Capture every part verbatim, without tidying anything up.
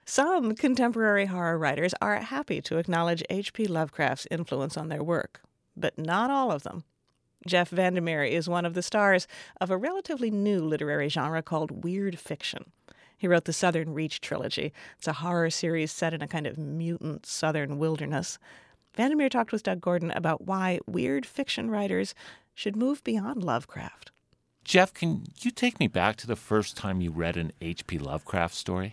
Some contemporary horror writers are happy to acknowledge H P. Lovecraft's influence on their work, but not all of them. Jeff Vandermeer is one of the stars of a relatively new literary genre called weird fiction. He wrote the Southern Reach trilogy. It's a horror series set in a kind of mutant southern wilderness. Vandermeer talked with Doug Gordon about why weird fiction writers should move beyond Lovecraft. Jeff, can you take me back to the first time you read an H P. Lovecraft story?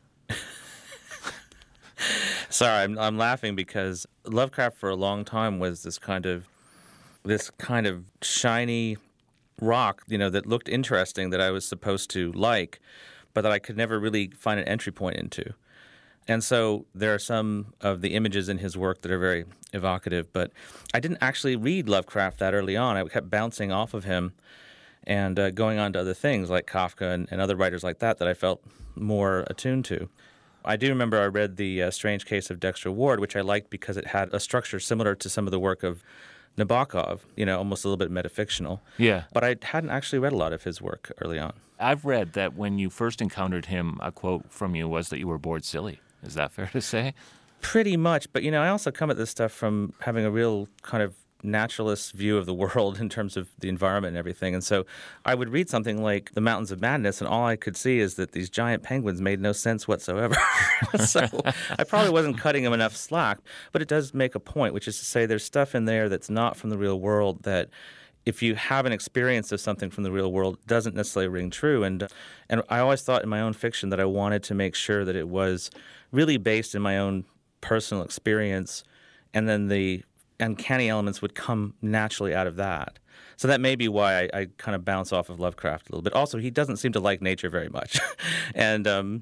Sorry, I'm, I'm laughing because Lovecraft for a long time was this kind of this kind of shiny rock, you know, that looked interesting that I was supposed to like, but that I could never really find an entry point into. And so there are some of the images in his work that are very evocative, but I didn't actually read Lovecraft that early on. I kept bouncing off of him and uh, going on to other things like Kafka and, and other writers like that that I felt more attuned to. I do remember I read The uh, Strange Case of Dexter Ward, which I liked because it had a structure similar to some of the work of Nabokov, you know, almost a little bit metafictional. Yeah. But I hadn't actually read a lot of his work early on. I've read that when you first encountered him, a quote from you was that you were bored silly. Is that fair to say? Pretty much. But, you know, I also come at this stuff from having a real kind of naturalist view of the world in terms of the environment and everything. And so I would read something like The Mountains of Madness, and all I could see is that these giant penguins made no sense whatsoever. So I probably wasn't cutting him enough slack, but it does make a point, which is to say there's stuff in there that's not from the real world that if you have an experience of something from the real world, doesn't necessarily ring true. And and I always thought in my own fiction that I wanted to make sure that it was really based in my own personal experience, and then the uncanny elements would come naturally out of that. So that may be why I, I kind of bounce off of Lovecraft a little bit. Also, he doesn't seem to like nature very much, and um,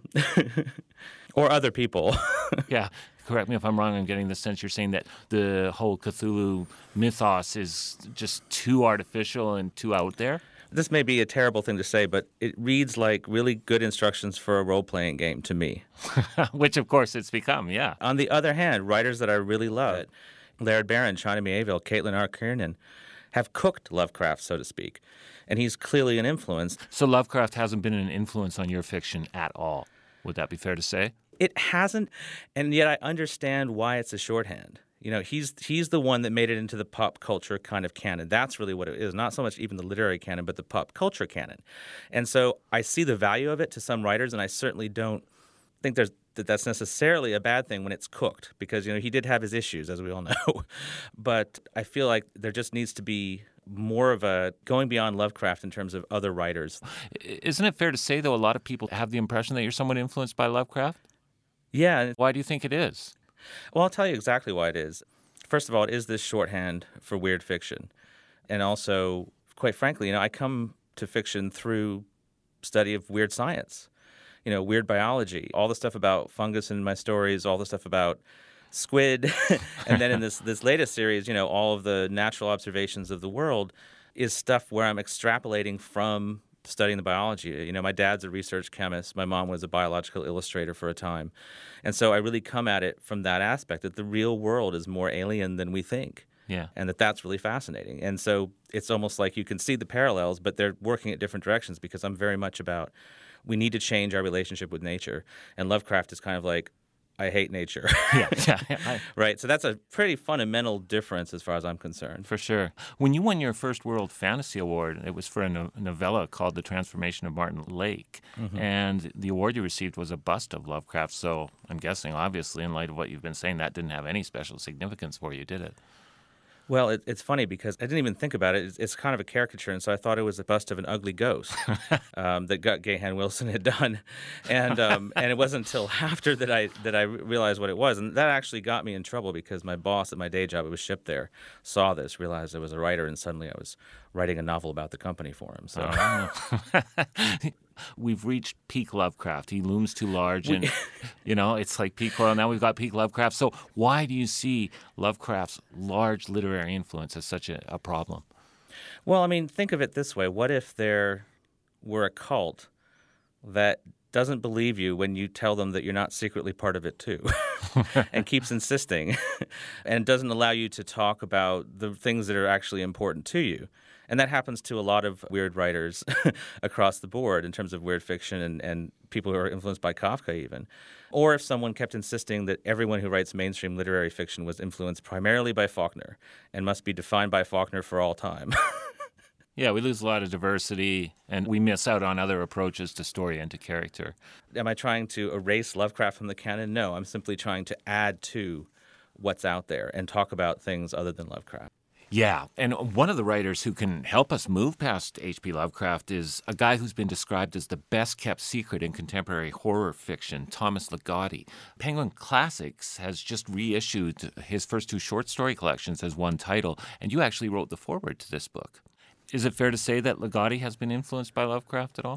or other people. Yeah. Correct me if I'm wrong. I'm getting the sense you're saying that the whole Cthulhu mythos is just too artificial and too out there. This may be a terrible thing to say, but it reads like really good instructions for a role-playing game to me. Which, of course, it's become, yeah. On the other hand, writers that I really love, Laird Barron, China Mieville, Caitlin R. Kiernan, have cooked Lovecraft, so to speak. And he's clearly an influence. So Lovecraft hasn't been an influence on your fiction at all. Would that be fair to say? It hasn't, and yet I understand why it's a shorthand. You know, he's he's the one that made it into the pop culture kind of canon. That's really what it is, not so much even the literary canon, but the pop culture canon. And so I see the value of it to some writers, and I certainly don't think there's that that's necessarily a bad thing when it's cooked, because, you know, he did have his issues, as we all know. But I feel like there just needs to be more of a going beyond Lovecraft in terms of other writers. Isn't it fair to say, though, a lot of people have the impression that you're somewhat influenced by Lovecraft? Yeah. Why do you think it is? Well, I'll tell you exactly why it is. First of all, it is this shorthand for weird fiction. And also, quite frankly, you know, I come to fiction through study of weird science, you know, weird biology, all the stuff about fungus in my stories, all the stuff about squid. And then in this, this latest series, you know, all of the natural observations of the world is stuff where I'm extrapolating from studying the biology. You know, my dad's a research chemist. My mom was a biological illustrator for a time. And so I really come at it from that aspect, that the real world is more alien than we think. Yeah. And that that's really fascinating. And so it's almost like you can see the parallels, but they're working at different directions, because I'm very much about we need to change our relationship with nature. And Lovecraft is kind of like, I hate nature. Yeah, yeah. Right? So that's a pretty fundamental difference as far as I'm concerned. For sure. When you won your first World Fantasy Award, it was for a no- novella called The Transformation of Martin Lake. Mm-hmm. And the award you received was a bust of Lovecraft. So I'm guessing, obviously, in light of what you've been saying, that didn't have any special significance for you, did it? Well, it, it's funny because I didn't even think about it. It's, it's kind of a caricature, and so I thought it was a bust of an ugly ghost um, that Gut Gahan Wilson had done, and um, and it wasn't until after that I that I realized what it was, and that actually got me in trouble because my boss at my day job, it was shipped there, saw this, realized I was a writer, and suddenly I was writing a novel about the company for him. So. Oh. We've reached peak Lovecraft. He looms too large, and, you know, it's like peak Coyle. Now we've got peak Lovecraft. So why do you see Lovecraft's large literary influence as such a, a problem? Well, I mean, think of it this way. What if there were a cult that doesn't believe you when you tell them that you're not secretly part of it too, and keeps insisting, and doesn't allow you to talk about the things that are actually important to you? And that happens to a lot of weird writers across the board in terms of weird fiction and, and people who are influenced by Kafka even. Or if someone kept insisting that everyone who writes mainstream literary fiction was influenced primarily by Faulkner and must be defined by Faulkner for all time. Yeah, we lose a lot of diversity, and we miss out on other approaches to story and to character. Am I trying to erase Lovecraft from the canon? No, I'm simply trying to add to what's out there and talk about things other than Lovecraft. Yeah, and one of the writers who can help us move past H P Lovecraft is a guy who's been described as the best-kept secret in contemporary horror fiction, Thomas Ligotti. Penguin Classics has just reissued his first two short story collections as one title, and you actually wrote the foreword to this book. Is it fair to say that Ligotti has been influenced by Lovecraft at all?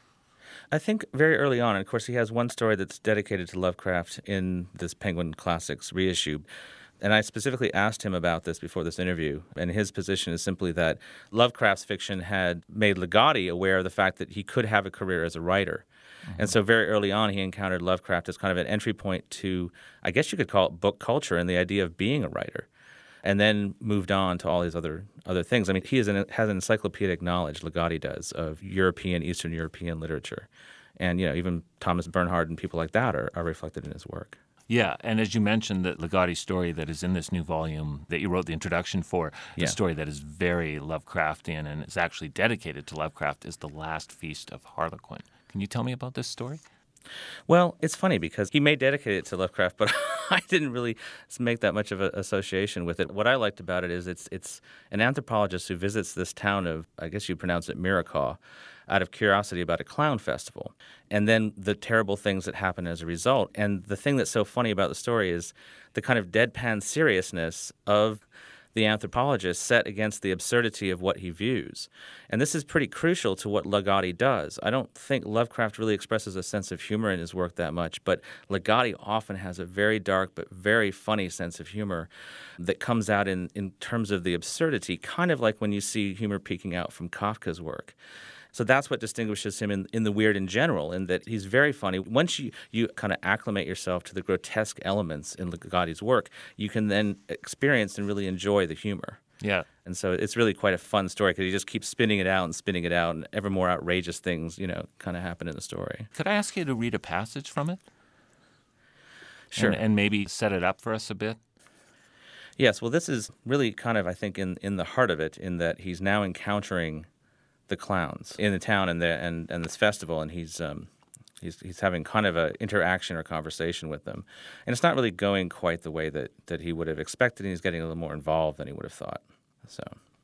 I think very early on, and of course he has one story that's dedicated to Lovecraft in this Penguin Classics reissue. And I specifically asked him about this before this interview, and his position is simply that Lovecraft's fiction had made Ligotti aware of the fact that he could have a career as a writer. Mm-hmm. And so very early on, he encountered Lovecraft as kind of an entry point to, I guess you could call it book culture and the idea of being a writer, and then moved on to all these other other things. I mean, he is an, has encyclopedic knowledge, Ligotti does, of European, Eastern European literature. And, you know, even Thomas Bernhard and people like that are, are reflected in his work. Yeah, and as you mentioned, that Ligotti story that is in this new volume that you wrote the introduction for, the Yeah. story that is very Lovecraftian and is actually dedicated to Lovecraft is The Last Feast of Harlequin. Can you tell me about this story? Well, it's funny because he may dedicate it to Lovecraft, but I didn't really make that much of an association with it. What I liked about it is it's it's an anthropologist who visits this town of, I guess you pronounce it Miracaw, out of curiosity about a clown festival, and then the terrible things that happen as a result. And the thing that's so funny about the story is the kind of deadpan seriousness of the anthropologist set against the absurdity of what he views. And this is pretty crucial to what Ligotti does. I don't think Lovecraft really expresses a sense of humor in his work that much, but Ligotti often has a very dark but very funny sense of humor that comes out in, in terms of the absurdity, kind of like when you see humor peeking out from Kafka's work. So that's what distinguishes him in, in the weird in general, in that he's very funny. Once you, you kind of acclimate yourself to the grotesque elements in Ligotti's work, you can then experience and really enjoy the humor. Yeah. And so it's really quite a fun story because he just keeps spinning it out and spinning it out, and ever more outrageous things, you know, kind of happen in the story. Could I ask you to read a passage from it? Sure. And, and maybe set it up for us a bit? Yes, well, this is really kind of, I think, in, in the heart of it, in that he's now encountering the clowns in the town and the and, and this festival, and he's um he's he's having kind of an interaction or conversation with them, and it's not really going quite the way that that he would have expected, and he's getting a little more involved than he would have thought. So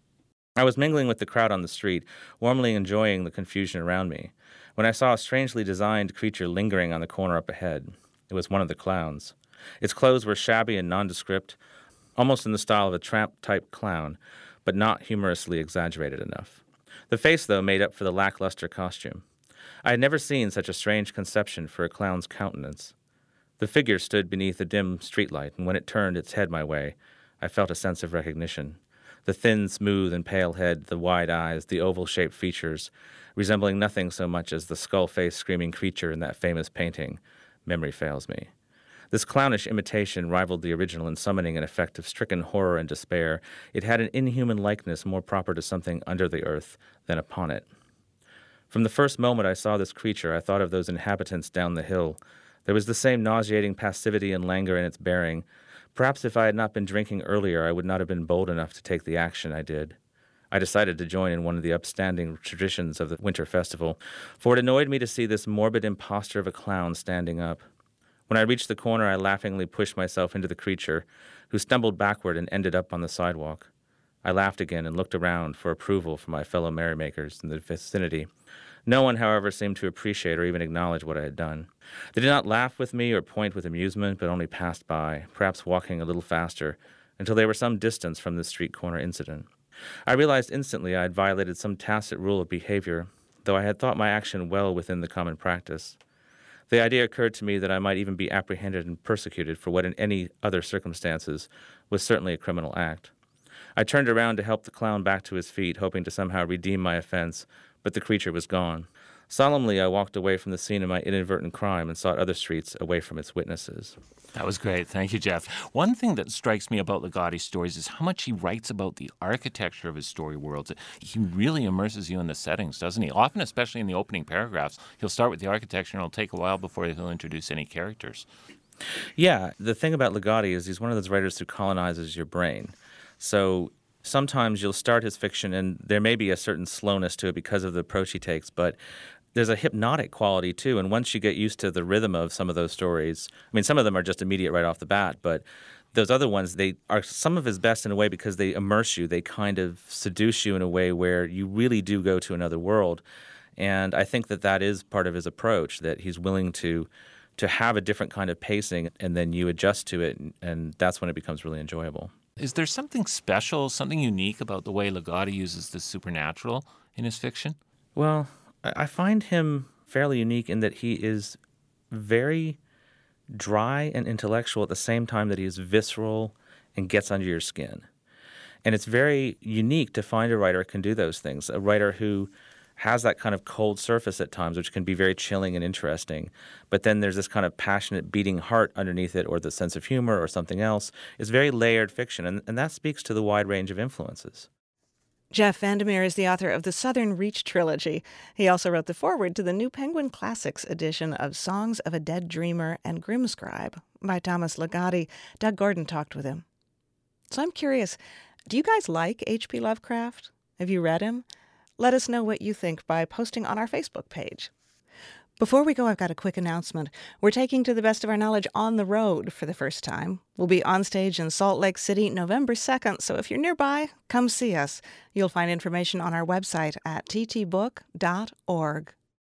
I was mingling with the crowd on the street, warmly enjoying the confusion around me, when I saw a strangely designed creature lingering on the corner up ahead. It was one of the clowns. Its clothes were shabby and nondescript, almost in the style of a tramp-type clown, but not humorously exaggerated enough. The face, though, made up for the lackluster costume. I had never seen such a strange conception for a clown's countenance. The figure stood beneath a dim streetlight, and when it turned its head my way, I felt a sense of recognition. The thin, smooth, and pale head, the wide eyes, the oval-shaped features, resembling nothing so much as the skull-faced screaming creature in that famous painting. Memory fails me. This clownish imitation rivaled the original in summoning an effect of stricken horror and despair. It had an inhuman likeness more proper to something under the earth than upon it. From the first moment I saw this creature, I thought of those inhabitants down the hill. There was the same nauseating passivity and languor in its bearing. Perhaps if I had not been drinking earlier, I would not have been bold enough to take the action I did. I decided to join in one of the upstanding traditions of the Winter Festival, for it annoyed me to see this morbid impostor of a clown standing up. When I reached the corner, I laughingly pushed myself into the creature, who stumbled backward and ended up on the sidewalk. I laughed again and looked around for approval from my fellow merrymakers in the vicinity. No one, however, seemed to appreciate or even acknowledge what I had done. They did not laugh with me or point with amusement, but only passed by, perhaps walking a little faster, until they were some distance from the street corner incident. I realized instantly I had violated some tacit rule of behavior, though I had thought my action well within the common practice. The idea occurred to me that I might even be apprehended and persecuted for what in any other circumstances was certainly a criminal act. I turned around to help the clown back to his feet, hoping to somehow redeem my offense, but the creature was gone. Solemnly, I walked away from the scene of my inadvertent crime and sought other streets away from its witnesses. That was great. Thank you, Jeff. One thing that strikes me about Ligotti's stories is how much he writes about the architecture of his story worlds. He really immerses you in the settings, doesn't he? Often, especially in the opening paragraphs, he'll start with the architecture and it'll take a while before he'll introduce any characters. Yeah, the thing about Ligotti is he's one of those writers who colonizes your brain. So sometimes you'll start his fiction and there may be a certain slowness to it because of the approach he takes, but there's a hypnotic quality too. And once you get used to the rhythm of some of those stories, I mean, some of them are just immediate right off the bat, but those other ones, they are some of his best in a way because they immerse you. They kind of seduce you in a way where you really do go to another world. And I think that that is part of his approach, that he's willing to to have a different kind of pacing and then you adjust to it. And, and that's when it becomes really enjoyable. Is there something special, something unique about the way Ligotti uses the supernatural in his fiction? Well, I find him fairly unique in that he is very dry and intellectual at the same time that he is visceral and gets under your skin. And it's very unique to find a writer who can do those things, a writer who has that kind of cold surface at times, which can be very chilling and interesting. But then there's this kind of passionate beating heart underneath it, or the sense of humor or something else. It's very layered fiction, and, and that speaks to the wide range of influences. Jeff Vandermeer is the author of the Southern Reach trilogy. He also wrote the foreword to the new Penguin Classics edition of Songs of a Dead Dreamer and Grimscribe by Thomas Ligotti. Doug Gordon talked with him. So I'm curious, do you guys like H P Lovecraft? Have you read him? Let us know what you think by posting on our Facebook page. Before we go, I've got a quick announcement. We're taking To the Best of Our Knowledge on the road for the first time. We'll be on stage in Salt Lake City November second, so if you're nearby, come see us. You'll find information on our website at t t book dot org.